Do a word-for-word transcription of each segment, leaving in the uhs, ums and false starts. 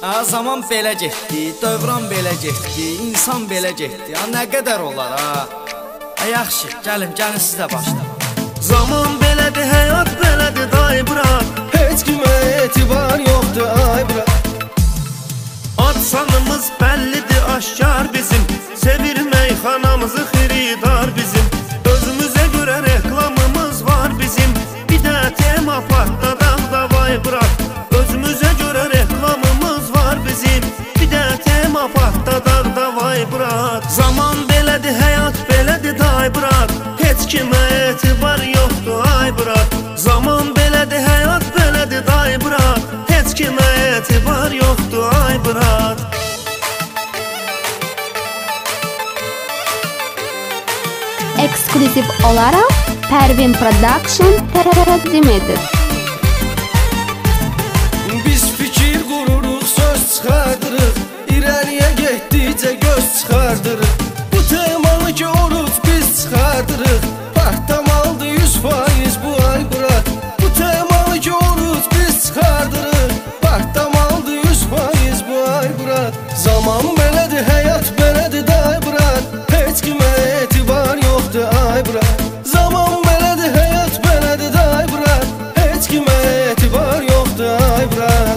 Ha, zaman belə getdi, dövran belə getdi, insan belə getdi. Ha, nə qədər olar ha? Ha, yaxşı, gəlin, gəlin siz də başlayın. Zaman belədir, həyat belədir, day bırak. Heç kimə etibar yoxdur, ay bırak. Ad sanımız bəllidir, aşkar bizim. Sevir meyxanamızı xiridar bizim. Özümüzə görə reklamımız var bizim. Bir də tema partladan da vay bırak. Özümüzə görə reklamımız var bizim. Bir də tema partladan da vay bırak. Zaman belədir, həyat belədir, day bırak. Heç kimə etibar yoxdur, ay bırak. Zaman belədir, həyat belədir, day bırak. Heç kimə etibar yoxdur, ay bırak. Ekskluziv olaraq Pervin Production təqdim edir. Biz fikir qururuq, söz çıxardırıq, irəliyə getdikcə göz çıxardırıq. Bu temanı görüb biz çıxardırıq, partlamaldı yüz faiz bu ay bırak. Bu temanı görüb biz çıxardırıq, partlamaldı yüz faiz bu ay bırak. Zaman belədir, həyat belədir, day bırak. Heç kimə etibar yoxdur, ay bırak. Zaman belədir, həyat belədir, day bırak. Heç kimə etibar yoxdur, ay bırak.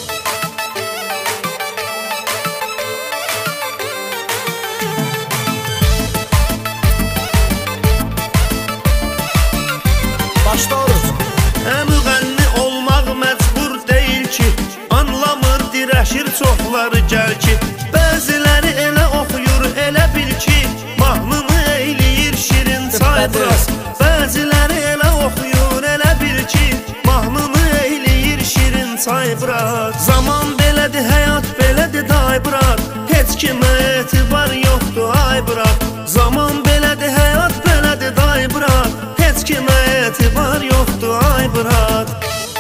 Başlarız. Hə, müğənni olmaq məcbur deyil ki, anlamır, dirəşir çoxları gəl ki. Bəziləri elə oxuyur, elə bil ki, mahnını eyləyir şirin çaybraz. Bəziləri elə oxuyur, elə bil ki, mahnını eyləyir şirin çaybraz. Zaman belədir, həyat belədir, day bırak. Heç kimə etibar yoxdur, ay bırak. Zaman belədir, həyat belədir, day bırak. Heç kimə etibar yoxdur, ay bırak.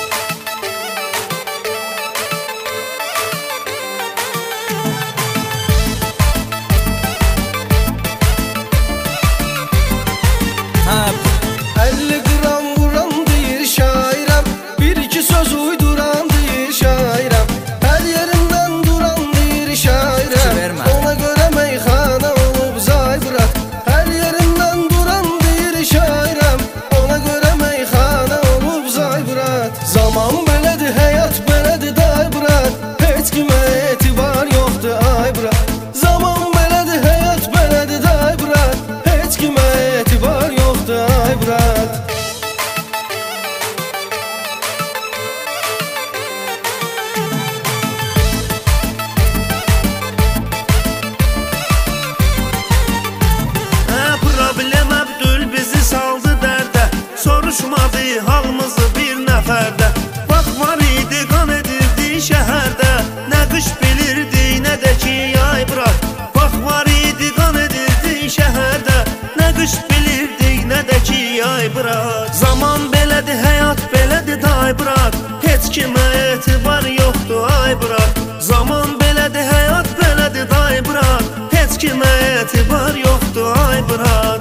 əlli qram vuran deyir şairəm, bir iki söz uyduran deyir şairəm. Hər yerindən duran deyir şairəm, ona görə meyxana olub zay bırak. Hər yerindən duran deyir şairəm, ona görə meyxana olub zay bırak. Zaman belədir, həyat belədir, day bırak. Heç kimə etibar yoxdur, ay bırak. Zaman belədir, həyat belədir, day bırak. Heç kimə etibar yoxdur, ay bırak. Hə, problem Əbdül bizi saldı dərdə. Soruşmadı halımızı bir nəfərdə. Vaxt var idi, qan edirdi şəhərdə. Nə qış bilirdi, nə də ki yay bırak. Vaxt var idi, qan edirdi şəhərdə. Nə qış bilirdi, nə də ki yay bırak. Zaman belədir, həyat belədir, day bırak. Heç kimə etibar yoxdur, ay bırak. Zaman belədir, həyat belədir, day bırak. Heç kimə etibar yoxdur, ay bırak.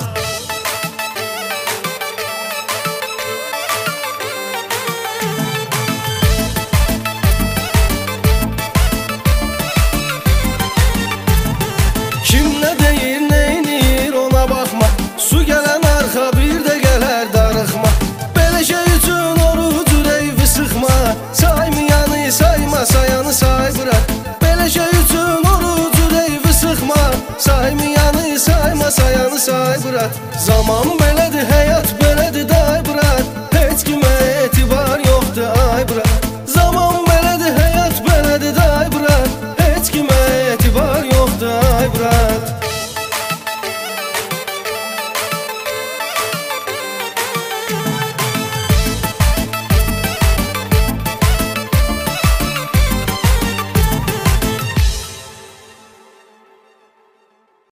Kim nə deyir, neynir ona baxma. Su gələn arxa bir də gələr darıxma. Belə şey üçün oruc ürəyi sıxma. Saymayanı sayma, sayanı say bırak. Belə şey üçün oruc ürəyi sıxma. Saymayanı sayma, sayanı say bırak. Zaman belədir, həyat belədir, day bırak. Heç kimə